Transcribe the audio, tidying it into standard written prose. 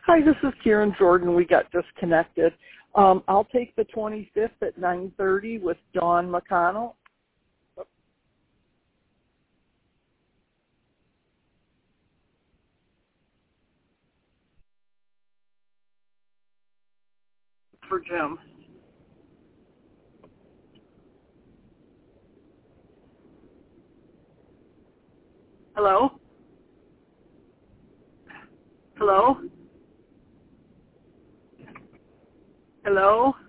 Hi, this is Karen Jordan. We got disconnected. I'll take the 25th at 9:30 with Dawn McConnell. For Jim. Hello? Hello? Hello?